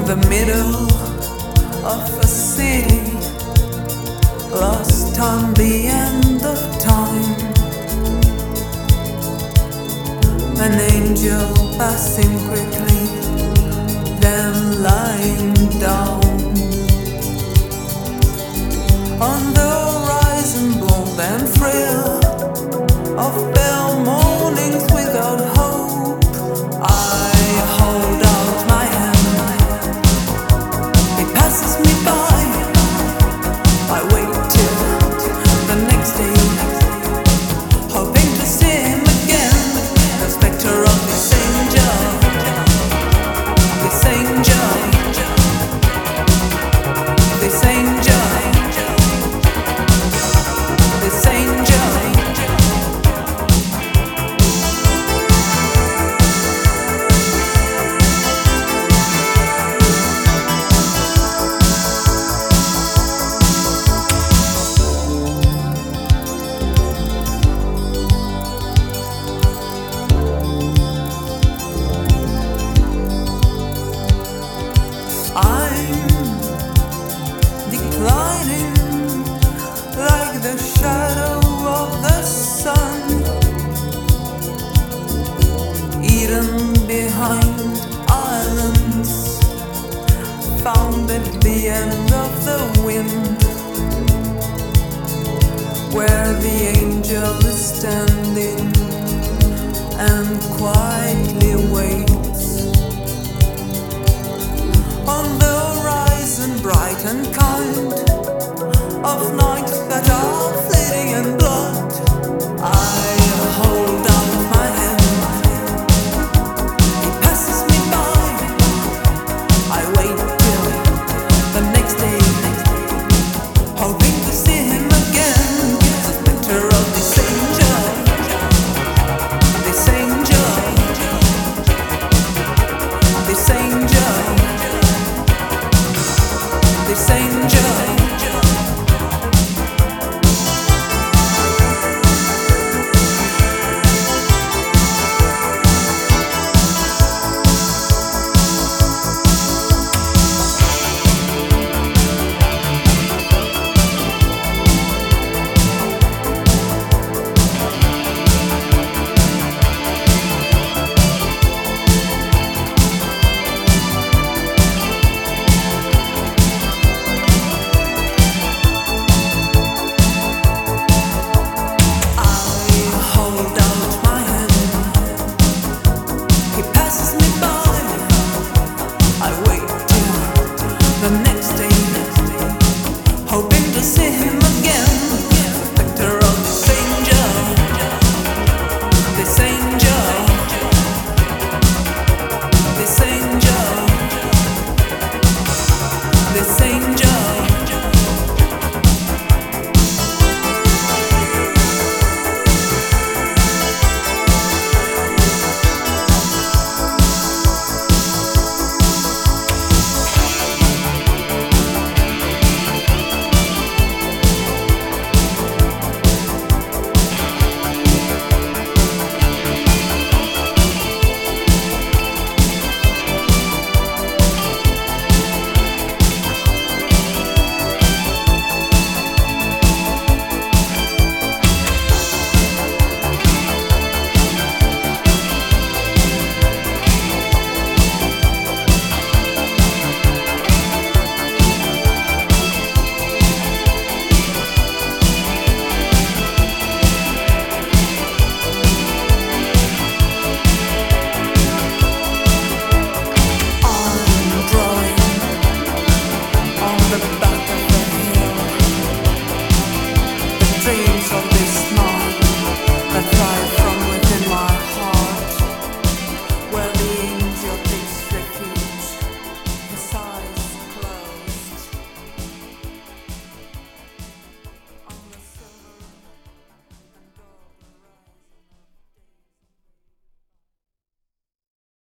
the middle of a city, lost on the end of time. An angel passing quickly, then lying down. On the horizon, bold and frail, of pale mornings without hope, I hold out my hand. It passes me by. I wait till the next day, hoping to see him again. The spectre of this angel, this angel, this angel, this angel. I'm declining like the shadow of the sun, eaten behind islands, found at the end of the wind, where the angel is standing and quiet.